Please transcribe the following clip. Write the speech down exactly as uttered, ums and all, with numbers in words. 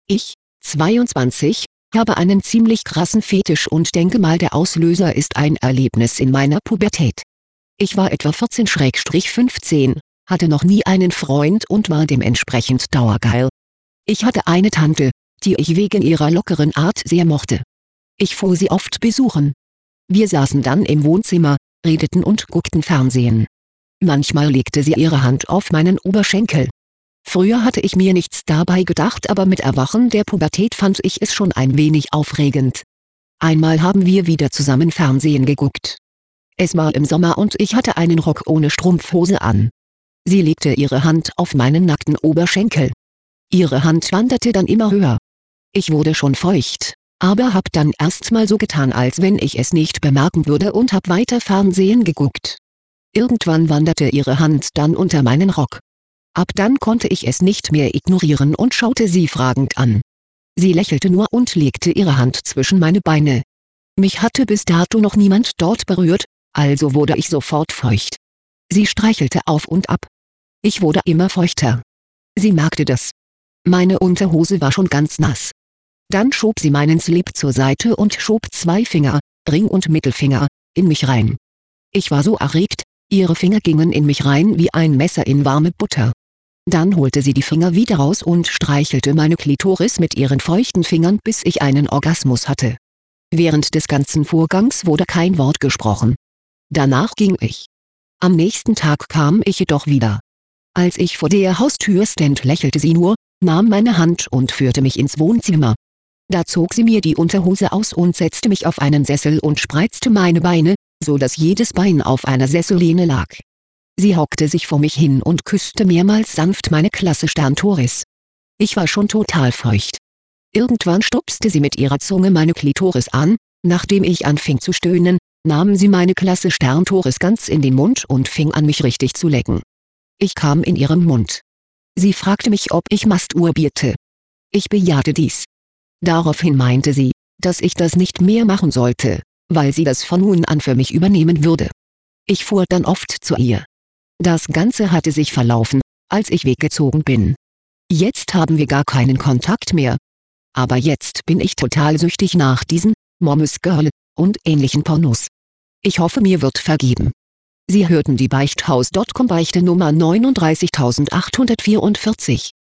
Ich, zweiundzwanzig, habe einen ziemlich krassen Fetisch und denke mal der Auslöser ist ein Erlebnis in meiner Pubertät. Ich war etwa vierzehn fünfzehn, hatte noch nie einen Freund und war dementsprechend dauergeil. Ich hatte eine Tante, die ich wegen ihrer lockeren Art sehr mochte. Ich fuhr sie oft besuchen. Wir saßen dann im Wohnzimmer, redeten und guckten Fernsehen. Manchmal legte sie ihre Hand auf meinen Oberschenkel. Früher hatte ich mir nichts dabei gedacht, aber mit Erwachen der Pubertät fand ich es schon ein wenig aufregend. Einmal haben wir wieder zusammen Fernsehen geguckt. Es war im Sommer und ich hatte einen Rock ohne Strumpfhose an. Sie legte ihre Hand auf meinen nackten Oberschenkel. Ihre Hand wanderte dann immer höher. Ich wurde schon feucht, aber hab dann erstmal so getan, als wenn ich es nicht bemerken würde und hab weiter Fernsehen geguckt. Irgendwann wanderte ihre Hand dann unter meinen Rock. Ab dann konnte ich es nicht mehr ignorieren und schaute sie fragend an. Sie lächelte nur und legte ihre Hand zwischen meine Beine. Mich hatte bis dato noch niemand dort berührt, also wurde ich sofort feucht. Sie streichelte auf und ab. Ich wurde immer feuchter. Sie merkte das. Meine Unterhose war schon ganz nass. Dann schob sie meinen Slip zur Seite und schob zwei Finger, Ring und Mittelfinger, in mich rein. Ich war so erregt, ihre Finger gingen in mich rein wie ein Messer in warme Butter. Dann holte sie die Finger wieder raus und streichelte meine Klitoris mit ihren feuchten Fingern, bis ich einen Orgasmus hatte. Während des ganzen Vorgangs wurde kein Wort gesprochen. Danach ging ich. Am nächsten Tag kam ich jedoch wieder. Als ich vor der Haustür stand, lächelte sie nur, nahm meine Hand und führte mich ins Wohnzimmer. Da zog sie mir die Unterhose aus und setzte mich auf einen Sessel und spreizte meine Beine, so dass jedes Bein auf einer Sessellehne lag. Sie hockte sich vor mich hin und küsste mehrmals sanft meine Klasse Sterntoris. Ich war schon total feucht. Irgendwann stupste sie mit ihrer Zunge meine Klitoris an, nachdem ich anfing zu stöhnen, nahm sie meine Klasse Sterntoris ganz in den Mund und fing an mich richtig zu lecken. Ich kam in ihrem Mund. Sie fragte mich, ob ich masturbierte. Ich bejahte dies. Daraufhin meinte sie, dass ich das nicht mehr machen sollte, weil sie das von nun an für mich übernehmen würde. Ich fuhr dann oft zu ihr. Das Ganze hatte sich verlaufen, als ich weggezogen bin. Jetzt haben wir gar keinen Kontakt mehr. Aber jetzt bin ich total süchtig nach diesen Mommy's Girl und ähnlichen Pornos. Ich hoffe, mir wird vergeben. Sie hörten die Beichthaus Punkt com Beichte Nummer neununddreißigtausendachthundertvierundvierzig.